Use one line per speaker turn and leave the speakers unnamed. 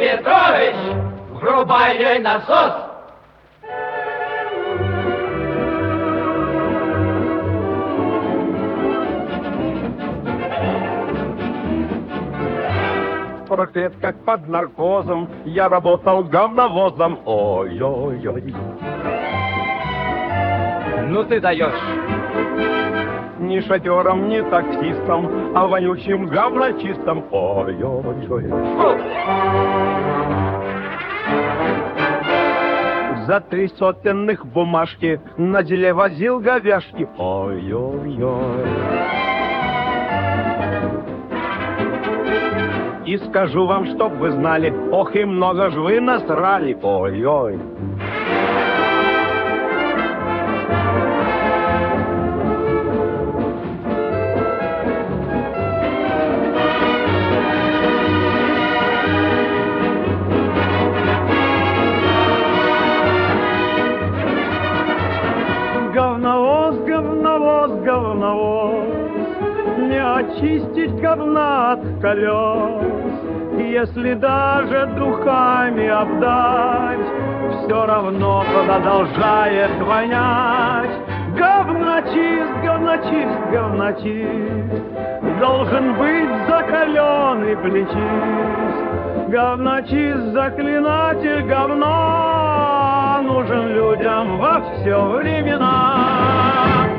Петрович, врубай ей насос.
Лет как под наркозом я работал говновозом. Ой-ой-ой.
Ну ты даешь.
Ни шофером, ни таксистом, а вонючим говночистом. Ой-ой-ой. За 3 сотенных бумажки на деле возил говяжки. Ой-ой-ой. И скажу вам, чтоб вы знали, ох, и много ж вы насрали. Ой-ой. Говновоз, говновоз, говновоз, не очистить говна от колес. Если даже духами обдать, все равно продолжает вонять. Говночист, говночист, говночист, должен быть закаленный плечист. Говночист, заклинатель говна, нужен людям во все времена.